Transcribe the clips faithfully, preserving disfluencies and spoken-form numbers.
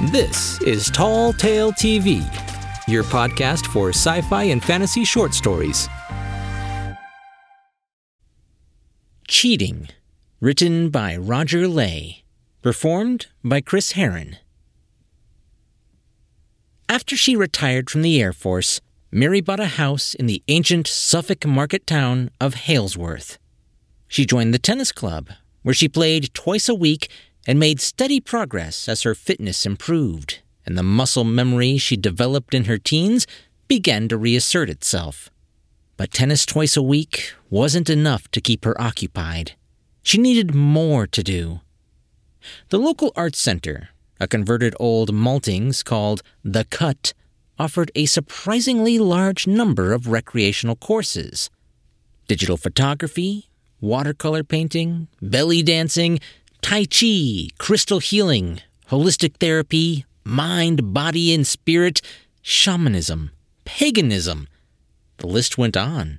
This is Tall Tale T V, your podcast for sci-fi and fantasy short stories. Cheating, written by Roger Lay, performed by Chris Herron. After she retired from the Air Force, Mary bought a house in the ancient Suffolk market town of Halesworth. She joined the tennis club, where she played twice a week and made steady progress as her fitness improved, and the muscle memory she developed in her teens began to reassert itself. But tennis twice a week wasn't enough to keep her occupied. She needed more to do. The local arts center, a converted old maltings called The Cut, offered a surprisingly large number of recreational courses. Digital photography, watercolor painting, belly dancing, Tai Chi, crystal healing, holistic therapy, mind, body, and spirit, shamanism, paganism. The list went on.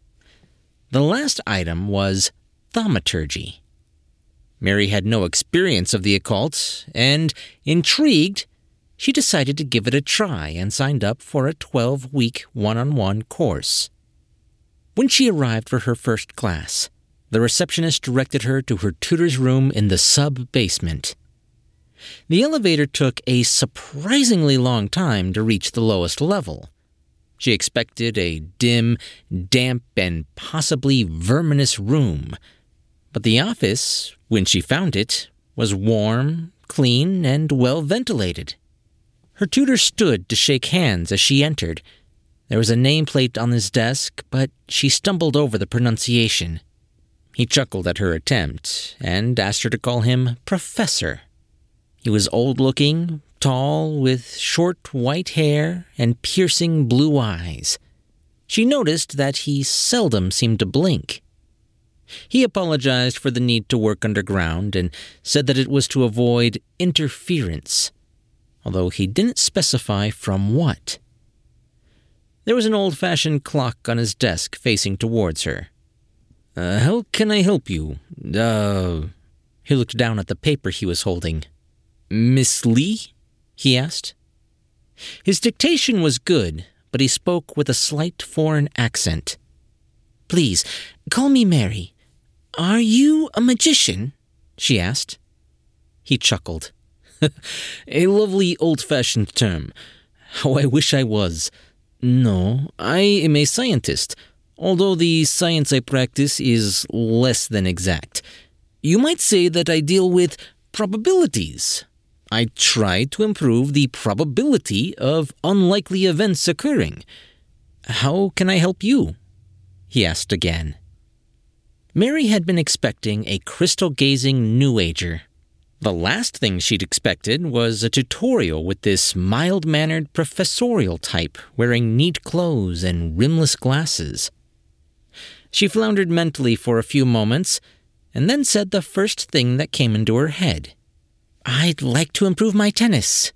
The last item was thaumaturgy. Mary had no experience of the occult, and, intrigued, she decided to give it a try and signed up for a twelve-week one-on-one course. When she arrived for her first class, the receptionist directed her to her tutor's room in the sub-basement. The elevator took a surprisingly long time to reach the lowest level. She expected a dim, damp, and possibly verminous room. But the office, when she found it, was warm, clean, and well-ventilated. Her tutor stood to shake hands as she entered. There was a nameplate on his desk, but she stumbled over the pronunciation. He chuckled at her attempt and asked her to call him Professor. He was old-looking, tall, with short white hair and piercing blue eyes. She noticed that he seldom seemed to blink. He apologized for the need to work underground and said that it was to avoid interference, although he didn't specify from what. There was an old-fashioned clock on his desk facing towards her. Uh, how can I help you? Uh, he looked down at the paper he was holding. Miss Lee? He asked. His dictation was good, but he spoke with a slight foreign accent. Please, call me Mary. Are you a magician? She asked. He chuckled. A lovely old-fashioned term. How I wish I was. No, I am a scientist, although the science I practice is less than exact. You might say that I deal with probabilities. I try to improve the probability of unlikely events occurring. How can I help you? He asked again. Mary had been expecting a crystal-gazing New Ager. The last thing she'd expected was a tutorial with this mild-mannered professorial type wearing neat clothes and rimless glasses. She floundered mentally for a few moments and then said the first thing that came into her head. I'd like to improve my tennis.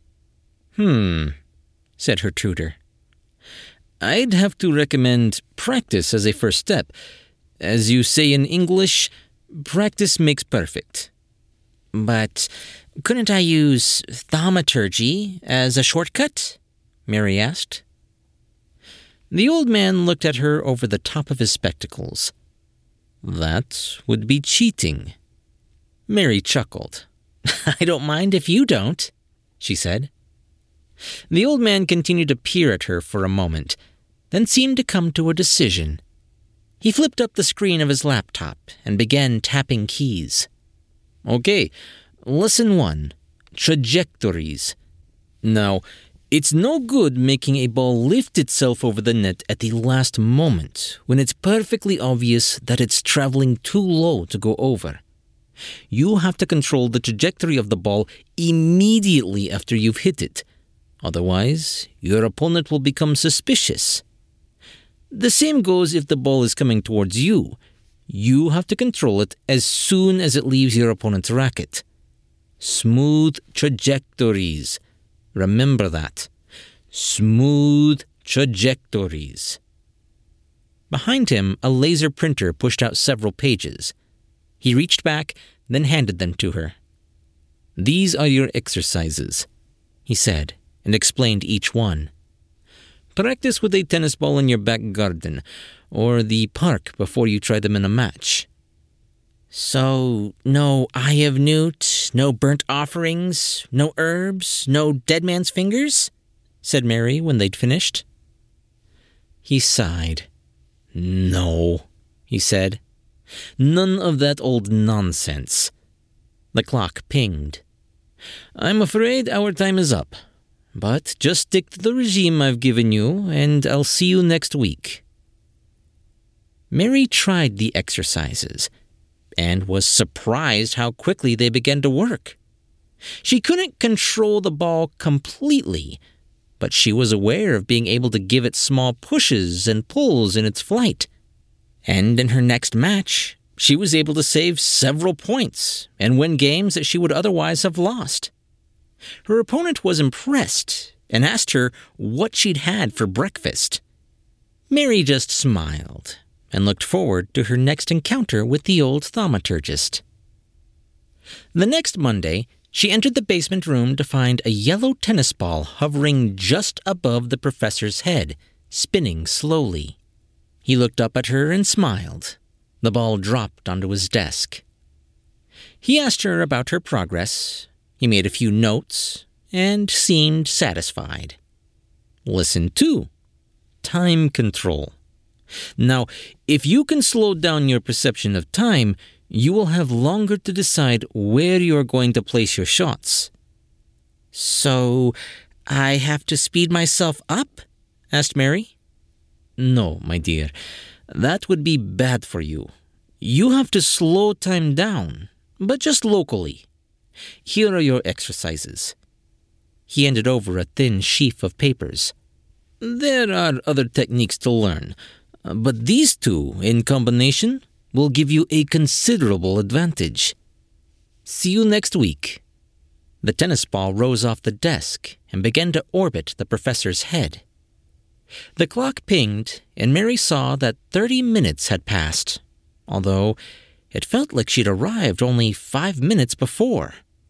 Hmm, said her tutor. I'd have to recommend practice as a first step. As you say in English, practice makes perfect. But couldn't I use thaumaturgy as a shortcut? Mary asked. The old man looked at her over the top of his spectacles. That would be cheating. Mary chuckled. I don't mind if you don't, she said. The old man continued to peer at her for a moment, then seemed to come to a decision. He flipped up the screen of his laptop and began tapping keys. Okay, lesson one, trajectories. Now, it's no good making a ball lift itself over the net at the last moment when it's perfectly obvious that it's traveling too low to go over. You have to control the trajectory of the ball immediately after you've hit it. Otherwise, your opponent will become suspicious. The same goes if the ball is coming towards you. You have to control it as soon as it leaves your opponent's racket. Smooth trajectories. Remember that. Smooth trajectories. Behind him, a laser printer pushed out several pages. He reached back, then handed them to her. These are your exercises. he said, and explained each one. Practice with a tennis ball in your back garden, or the park before you try them in a match. So, no eye of newt, no burnt offerings, no herbs, no dead man's fingers? Said Mary when they'd finished. He sighed. No, he said. None of that old nonsense. The clock pinged. I'm afraid our time is up, but just stick to the regime I've given you, and I'll see you next week. Mary tried the exercises, and was surprised how quickly they began to work. She couldn't control the ball completely, but she was aware of being able to give it small pushes and pulls in its flight. And in her next match, she was able to save several points and win games that she would otherwise have lost. Her opponent was impressed and asked her what she'd had for breakfast. Mary just smiled and looked forward to her next encounter with the old thaumaturgist. The next Monday, she entered the basement room to find a yellow tennis ball hovering just above the professor's head, spinning slowly. He looked up at her and smiled. The ball dropped onto his desk. He asked her about her progress. He made a few notes and seemed satisfied. Lesson two, time control. Now, if you can slow down your perception of time, you will have longer to decide where you are going to place your shots. So, I have to speed myself up? Asked Mary. No, my dear. That would be bad for you. You have to slow time down, but just locally. Here are your exercises. He handed over a thin sheaf of papers. There are other techniques to learn, but these two, in combination, will give you a considerable advantage. See you next week. The tennis ball rose off the desk and began to orbit the professor's head. The clock pinged, and Mary saw that thirty minutes had passed, although it felt like she'd arrived only five minutes before.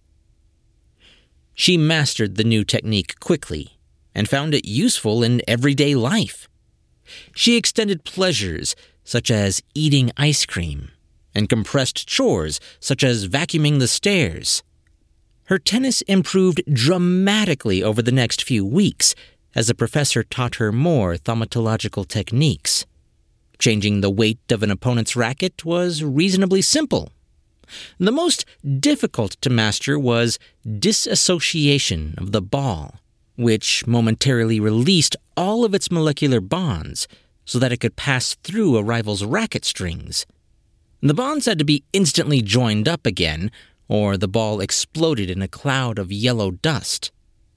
She mastered the new technique quickly and found it useful in everyday life. She extended pleasures such as eating ice cream and compressed chores such as vacuuming the stairs. Her tennis improved dramatically over the next few weeks as the professor taught her more thaumatological techniques. Changing the weight of an opponent's racket was reasonably simple. The most difficult to master was disassociation of the ball, which momentarily released all of its molecular bonds so that it could pass through a rival's racket strings. The bonds had to be instantly joined up again, or the ball exploded in a cloud of yellow dust.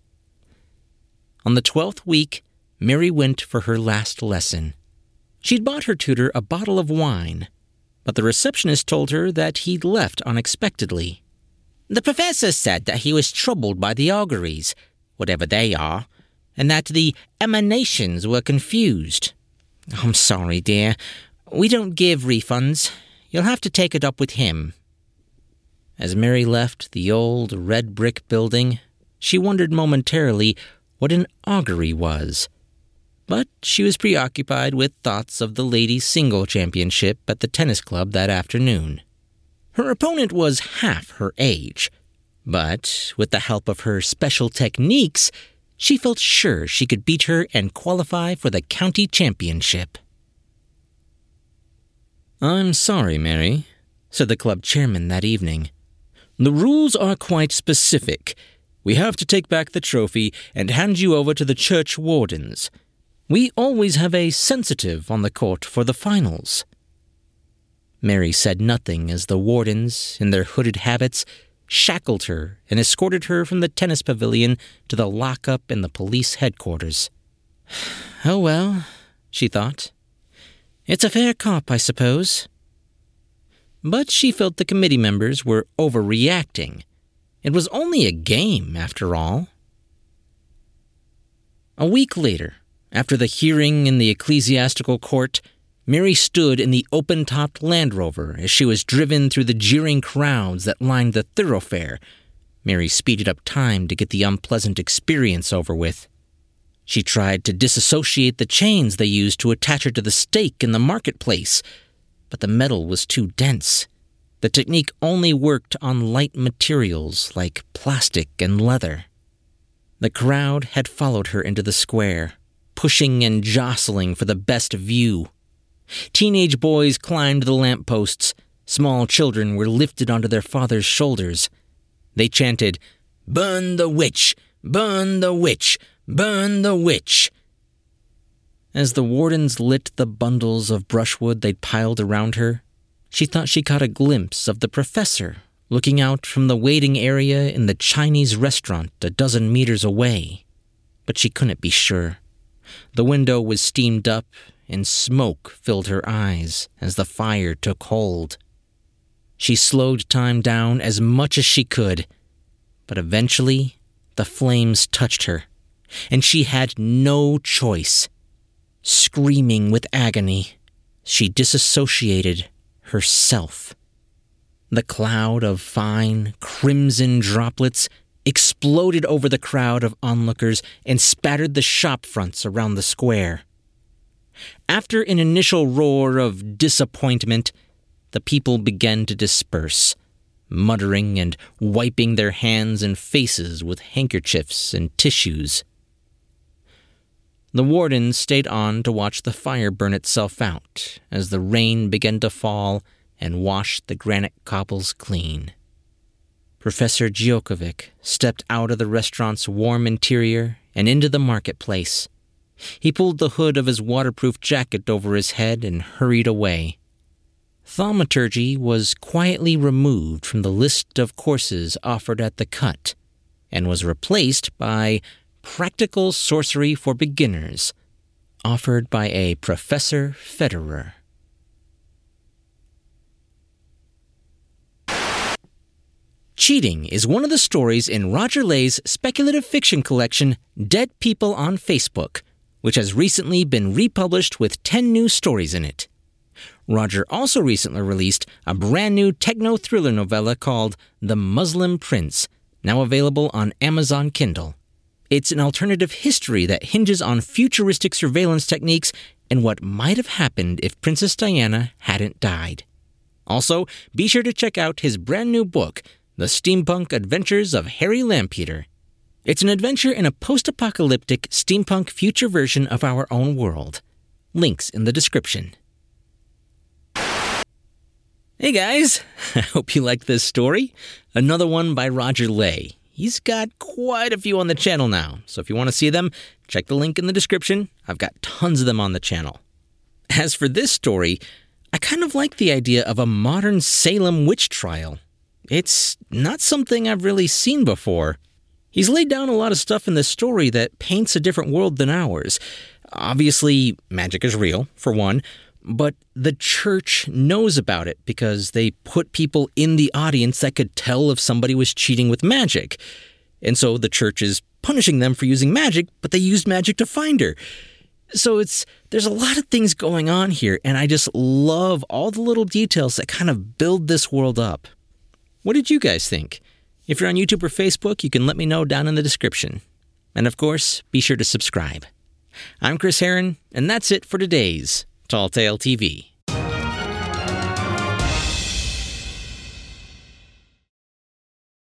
On the twelfth week, Mary went for her last lesson. She'd bought her tutor a bottle of wine, but the receptionist told her that he'd left unexpectedly. The professor said that he was troubled by the auguries, whatever they are, and that the emanations were confused. I'm sorry, dear. We don't give refunds. You'll have to take it up with him. As Mary left the old red brick building, she wondered momentarily what an augury was. But she was preoccupied with thoughts of the ladies' single championship at the tennis club that afternoon. Her opponent was half her age, but with the help of her special techniques, she felt sure she could beat her and qualify for the county championship. I'm sorry, Mary, said the club chairman that evening. The rules are quite specific. We have to take back the trophy and hand you over to the church wardens. We always have a sensitive on the court for the finals. Mary said nothing as the wardens, in their hooded habits, shackled her and escorted her from the tennis pavilion to the lockup in the police headquarters. Oh well, she thought. It's a fair cop, I suppose. But she felt the committee members were overreacting. It was only a game, after all. A week later, after the hearing in the ecclesiastical court, Mary stood in the open-topped Land Rover as she was driven through the jeering crowds that lined the thoroughfare, Mary speeded up time to get the unpleasant experience over with. She tried to disassociate the chains they used to attach her to the stake in the marketplace, but the metal was too dense. The technique only worked on light materials like plastic and leather. The crowd had followed her into the square, pushing and jostling for the best view. Teenage boys climbed the lampposts. Small children were lifted onto their father's shoulders. They chanted, "Burn the witch! Burn the witch! Burn the witch!" As the wardens lit the bundles of brushwood they'd piled around her, she thought she caught a glimpse of the professor looking out from the waiting area in the Chinese restaurant a dozen meters away. But she couldn't be sure. The window was steamed up, and smoke filled her eyes as the fire took hold. She slowed time down as much as she could, but eventually the flames touched her, and she had no choice. Screaming with agony, she disassociated herself. The cloud of fine, crimson droplets exploded over the crowd of onlookers and spattered the shop fronts around the square. After an initial roar of disappointment, the people began to disperse, muttering and wiping their hands and faces with handkerchiefs and tissues. The wardens stayed on to watch the fire burn itself out as the rain began to fall and wash the granite cobbles clean. Professor Djokovic stepped out of the restaurant's warm interior and into the marketplace. He pulled the hood of his waterproof jacket over his head and hurried away. Thaumaturgy was quietly removed from the list of courses offered at the Cut and was replaced by Practical Sorcery for Beginners, offered by a Professor Federer. Cheating is one of the stories in Roger Lay's speculative fiction collection, Dead People on Facebook, which has recently been republished with ten new stories in it. Roger also recently released a brand new techno-thriller novella called The Muslim Prince, now available on Amazon Kindle. It's an alternative history that hinges on futuristic surveillance techniques and what might have happened if Princess Diana hadn't died. Also, be sure to check out his brand new book, The Steampunk Adventures of Harry Lampeter. It's an adventure in a post-apocalyptic steampunk future version of our own world. Links in the description. Hey guys, I hope you liked this story. Another one by Roger Lay. He's got quite a few on the channel now, so if you want to see them, check the link in the description. I've got tons of them on the channel. As for this story, I kind of like the idea of a modern Salem witch trial. It's not something I've really seen before. He's laid down a lot of stuff in this story that paints a different world than ours. Obviously, magic is real, for one, but the church knows about it because they put people in the audience that could tell if somebody was cheating with magic. And so the church is punishing them for using magic, but they used magic to find her. So it's there's a lot of things going on here, and I just love all the little details that kind of build this world up. What did you guys think? If you're on YouTube or Facebook, you can let me know down in the description. And of course, be sure to subscribe. I'm Chris Herron, and that's it for today's Tall Tale T V.